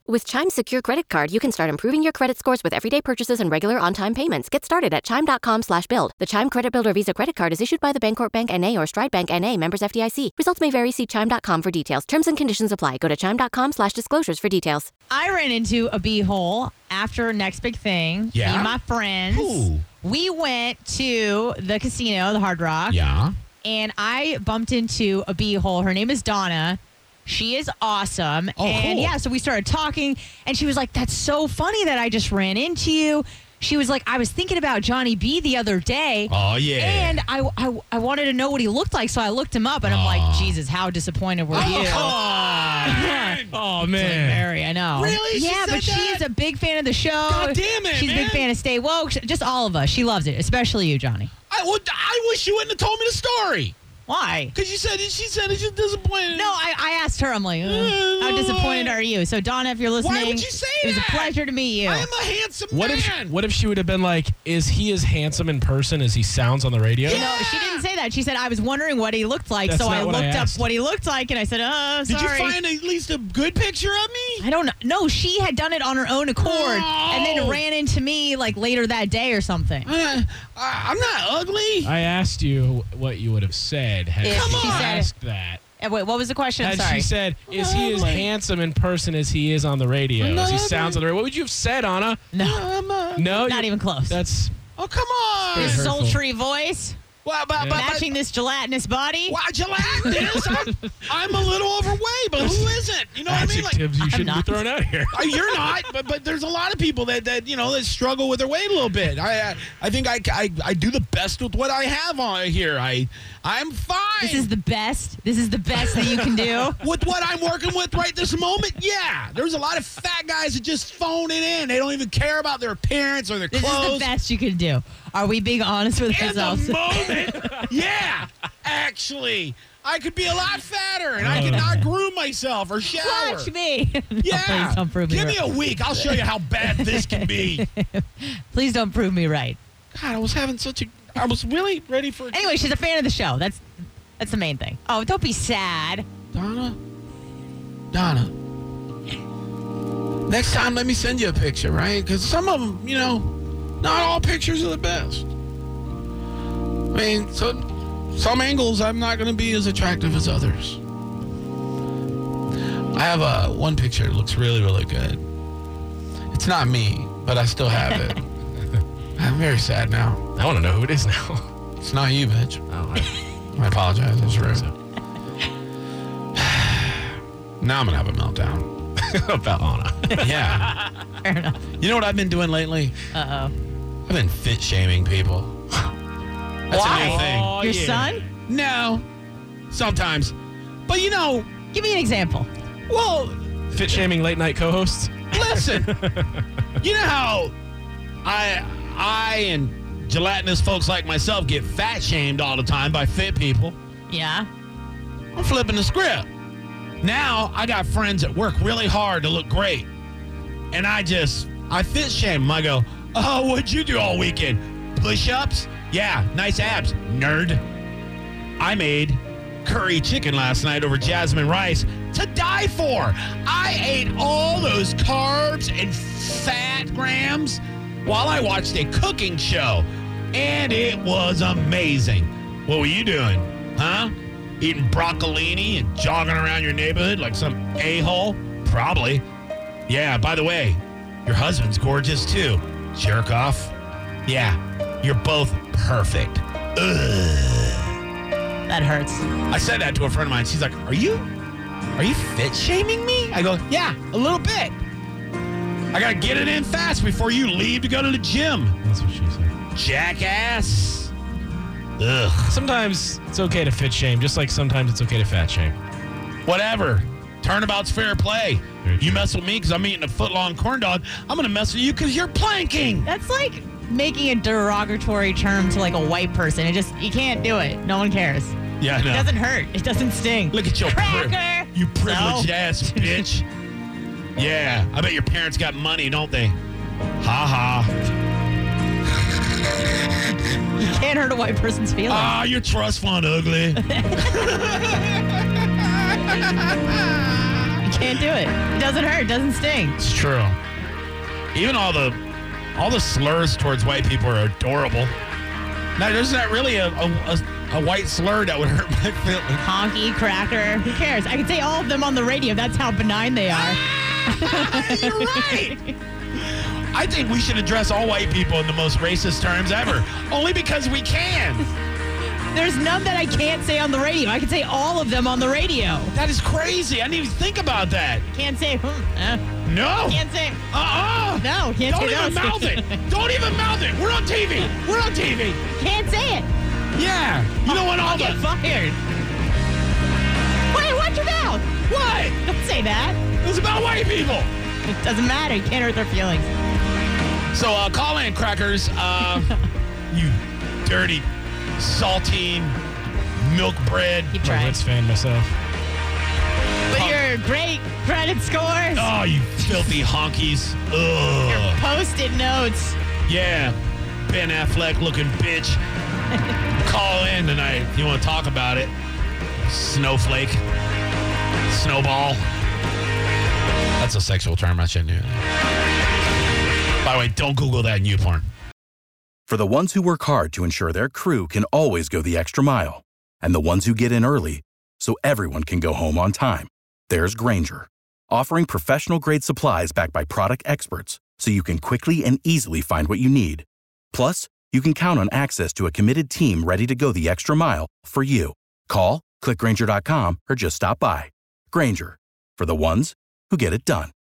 With Chime's secure credit card, you can start improving your credit scores with everyday purchases and regular on-time payments. Get started at Chime.com/build. The Chime Credit Builder Visa Credit Card is issued by the Bancorp Bank N.A. or Stride Bank N.A. members FDIC. Results may vary. See Chime.com for details. Terms and conditions apply. Go to Chime.com/disclosures for details. I ran into a beehole after Next Big Thing. Yeah? Me and my friends. Ooh. We went to the casino, the Hard Rock. Yeah. And I bumped into a beehole. Her name is Donna. She is awesome. Oh, and cool. yeah, so we started talking, and she was like, that's so funny that I just ran into you. She was like, I was thinking about Johnny B the other day. Oh, yeah. And I wanted to know what he looked like, so I looked him up, and I'm like, Jesus, how disappointed were you? Oh, Like, man. Mary, I know. Really? She Yeah, said but she that? is a big fan of the show. God damn it, She's a man. big fan of Stay Woke. Just all of us. She loves it, especially you, Johnny. I wish you wouldn't have told me the story. Why? Because she said she's disappointed. No, I asked her. I'm like, how disappointed are you? So, Donna, if you're listening, Why would you say it was that? a pleasure to meet you. I am a handsome What man. if she would have been like, is he as handsome in person as he sounds on the radio? No, she didn't say that. She said, I was wondering what he looked like, That's so I not what I looked up asked. what he looked like, and I said, oh, Did sorry. you find at least a good picture of me? I don't know. No, she had done it on her own accord and then ran into me like later that day or something. I'm not ugly. I asked you what you would have said had If she she said- asked that. Wait, what was the question? I'm Had sorry. she said, is he as handsome in person as he is on the radio? As he sounds on the radio? What would you have said, Anna? No, No? not even close. That's... Oh, come on. His hurtful. sultry voice, matching this gelatinous body. Wow, gelatinous. I'm a little overweight, but who isn't? You know what I mean? Adjectives you shouldn't be not. throwing out here. You're not, but there's a lot of people that that struggle with their weight a little bit. I think I do the best with what I have on here. I'm fine. This is the best. This is the best that you can do. with what I'm working with right this moment. Yeah, there's a lot of fat guys that just phone it in. They don't even care about their appearance or their This clothes. is the best you can do. Are we being honest with In ourselves? the moment, yeah, actually, I could be a lot fatter and I could not groom myself or shower. Watch me. No, Yeah, please don't prove me give me right. a week. I'll show you how bad this can be. Please don't prove me right. God, I was really ready for Anyway, she's a fan of the show. That's the main thing. Oh, don't be sad. Donna. Next time, let me send you a picture, right? Because some of them, not all pictures are the best. I mean, so some angles I'm not going to be as attractive as others. I have one picture that looks really, really good. It's not me, but I still have it. I'm very sad now. I want to know who it is now. It's not you, bitch. Oh, I apologize. It's rude. Now I'm going to have a meltdown. about Anna. Yeah. Fair enough. You know what I've been doing lately? Uh-oh. I've been fit shaming people. That's Why? a new thing. Oh, Your yeah. son? No. Sometimes. But Give me an example. well, Fit shaming late night co-hosts. listen. You know how I and gelatinous folks like myself get fat shamed all the time by fit people. Yeah. I'm flipping the script. Now I got friends that work really hard to look great. And I fit shame them. I go, oh, what'd you do all weekend? Push-ups? Yeah, nice abs, nerd. I made curry chicken last night over jasmine rice to die for. I ate all those carbs and fat grams while I watched a cooking show. And it was amazing. What were you doing? Huh? Eating broccolini and jogging around your neighborhood like some a-hole? Probably. Yeah, by the way, your husband's gorgeous too. Jerk off. Yeah, you're both perfect. Ugh. That hurts. I said that to a friend of mine. She's like, are you fit shaming me? I go, yeah, a little bit. I got to get it in fast before you leave to go to the gym. That's what she said. Jackass. Ugh. Sometimes it's okay to fit shame, just like sometimes it's okay to fat shame. Whatever. Turnabout's fair play. Very You true. mess with me because I'm eating a foot-long corn dog. I'm going to mess with you because you're planking. That's like making a derogatory term to like a white person. You can't do it. No one cares. Yeah, I It know. doesn't hurt. It doesn't sting. Look at your Cracker. you privileged No. ass bitch. Yeah, I bet your parents got money, don't they? Ha ha. You can't hurt a white person's feelings. Ah, your trust fund ugly. You can't do it. It doesn't hurt. It doesn't sting. It's true. Even all the slurs towards white people are adorable. Now, there's not really a white slur that would hurt my feelings. Honky, cracker. Who cares? I can say all of them on the radio. That's how benign they are. You're right. I think we should address all white people in the most racist terms ever. Only because we can. There's none that I can't say on the radio. I can say all of them on the radio. That is crazy. I didn't even think about that. Can't say, No. Can't say, No, can't Don't say even those. mouth it. Don't even mouth it. We're on TV. We're on TV. Can't say it. Yeah. You don't want all I'll get the... fired. Wait, watch your mouth. What? Don't say that. It was about white people. It doesn't matter. You can't hurt their feelings. So call in, crackers. You dirty, saltine, milk bread. Keep I'm a trying. Ritz fan myself. With your great credit scores. Oh, you filthy honkies. Your Ugh. Post-it notes. Yeah. Ben Affleck looking bitch. Call in tonight if you want to talk about it. Snowflake. Snowball. That's a sexual term. I shouldn't do. By the way, don't Google that in YouPorn. For the ones who work hard to ensure their crew can always go the extra mile, and the ones who get in early so everyone can go home on time, there's Grainger, offering professional-grade supplies backed by product experts so you can quickly and easily find what you need. Plus, you can count on access to a committed team ready to go the extra mile for you. Call, click Grainger.com, or just stop by. Grainger, for the ones who get it done.